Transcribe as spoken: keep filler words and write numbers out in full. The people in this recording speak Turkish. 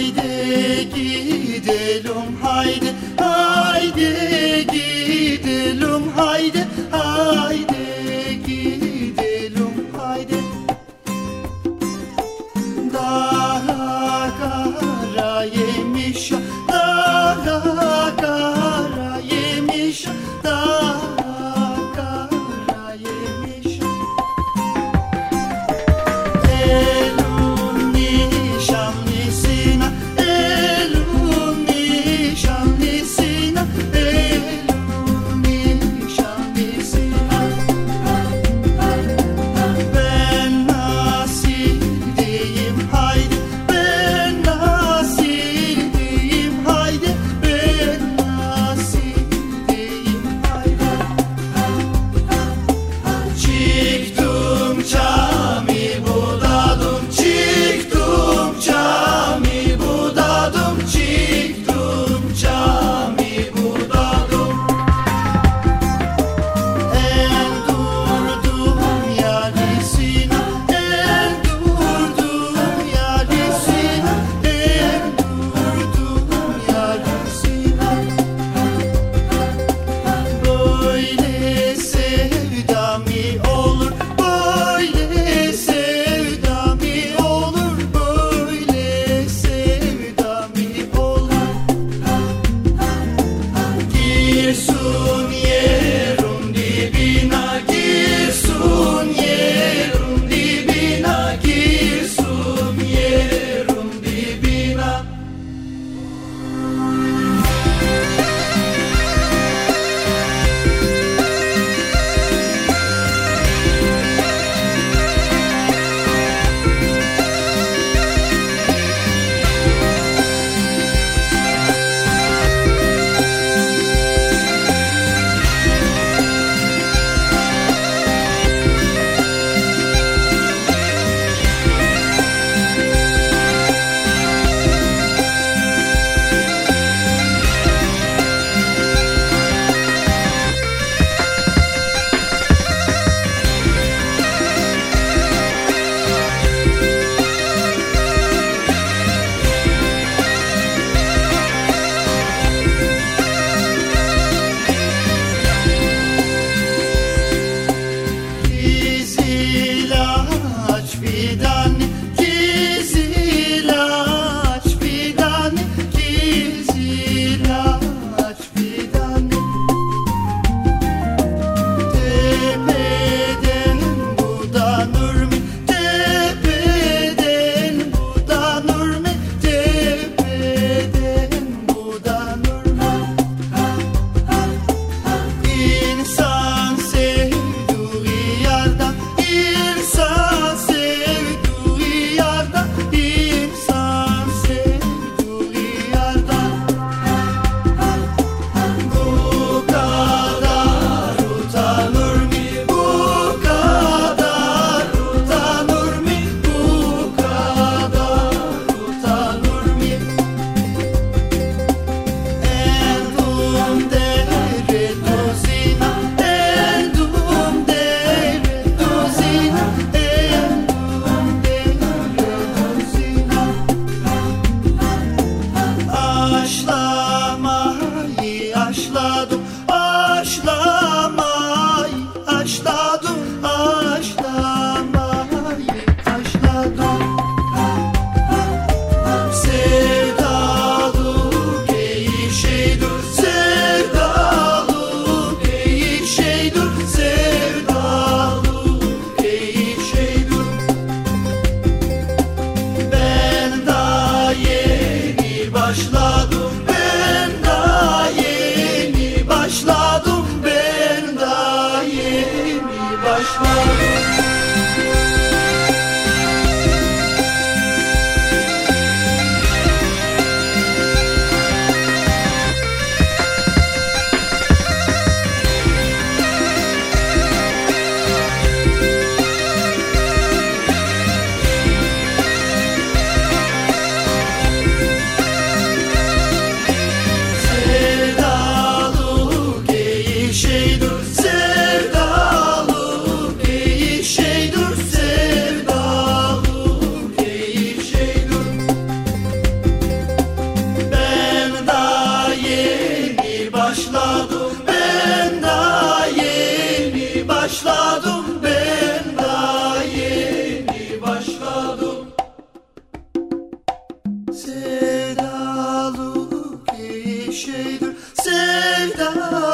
Haydi gidelim haydi, haydi gidelim haydi, haydi gidelim haydi. Daha kara yemiş, daha kara yemiş, daha kara yemiş. Elun nişanlısına, elun nişanlısına, elun nişanlısına. Ben nasıl diyeyim haydi, ben nasıl diyeyim haydi, ben nasıl diyeyim haydi. Çıktım çami budadım, çıktım çami budadım, çıktım çami budadım. El durdum yalisine, el durdum yalisine, el durdum yalisine. Böyle sevda mı olur, böyle sevda mı olur, böyle sevda mı olur. Girsun yerin dibine, girsun yerin dibine, girsun yerin dibine. Kizilaç fidanı, kizilaç fidanı, kizilaç fidanı. Tepeden budanır mı, tepeden budanır mı, tepeden budanır mı? İnsan sevdiği yerden, insan sevdiği yerden, insan sevdiği yerden. Bu kadar utanır mı, bu kadar utanır mı, bu kadar utanır mı? Endum dere dozina, endum dere dozina, endum dere dozina. Aşlamayı aşladım, aşlamayı aşladım, aşlamayı aşladım. Sevdalık iyi şeydir, sevdalık iyi şeydir, sevdalık iyi şeydir. Ben daha yeni başladım, ben daha yeni başladım, ben daha yeni başladım. Sevdalık iyi şeydir, sevdalık iyi şey. sevda